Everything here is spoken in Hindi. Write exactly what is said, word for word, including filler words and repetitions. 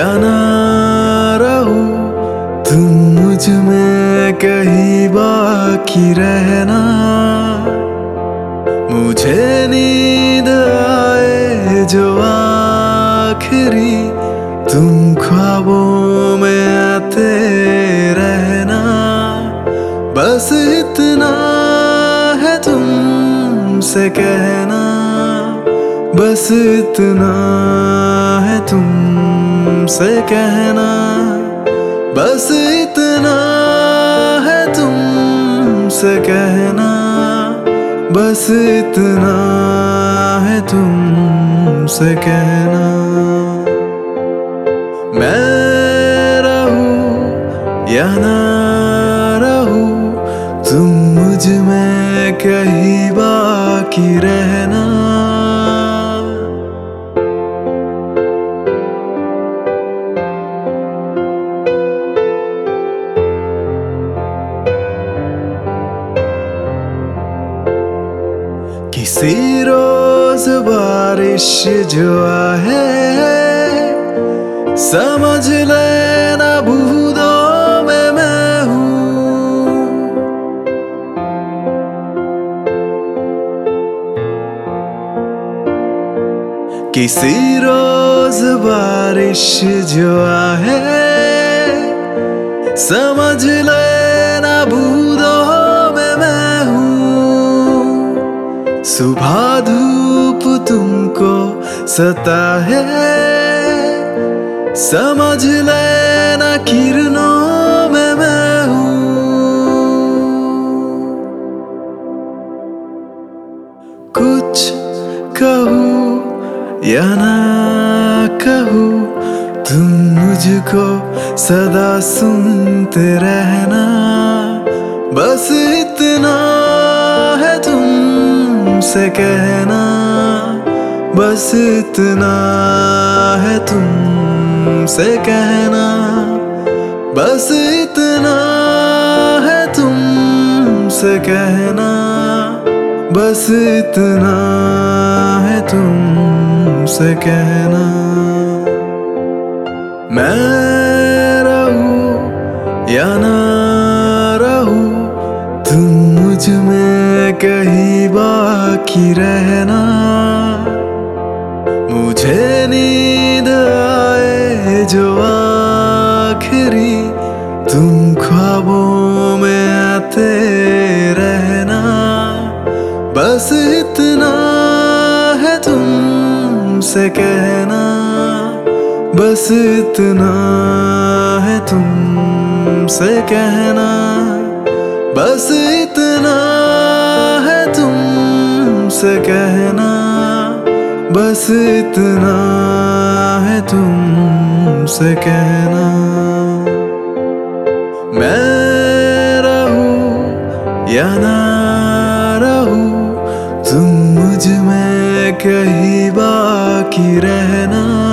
या ना रहूं, तुम मुझ में कहीं बाकी रहना। मुझे नींद आए जो आखिरी, तुम ख्वाबों में आते रहना। बस इतना है तुमसे कहना, बस इतना है तुमसे कहना, बस इतना है तुमसे कहना, बस इतना है तुमसे कहना। मैं रहूं या ना रहूं, तुम मुझ में कहीं बाकी रहना। किसी रोज बारिश जो आहे, समझ लेना बूंदों में मैं हूँ। किसी रोज बारिश जो आहे, समझ लेना बूंदों में मैं हूँ। सुबह धूप तुमको सता है, समझ लेना किरणों में मैं हूँ। कुछ कहूँ या ना कहूँ, तुम मुझको सदा सुनते रहना। बस इतना है तुमसे कहना, बस इतना है तुमसे कहना, बस इतना है तुमसे कहना, बस इतना है तुमसे कहना। मैं रहूं या ना रहूं, तुम मुझ में कहीं बाकी रहना। मुझे नींद आए जो आखिरी, तुम ख्वाबों में आते रहना। बस इतना है तुमसे कहना, बस इतना है तुमसे कहना, बस इतना है तुमसे कहना, बस इतना है तुमसे कहना। मैं रहूं या ना रहूं, तुम मुझ में कहीं बाकी रहना।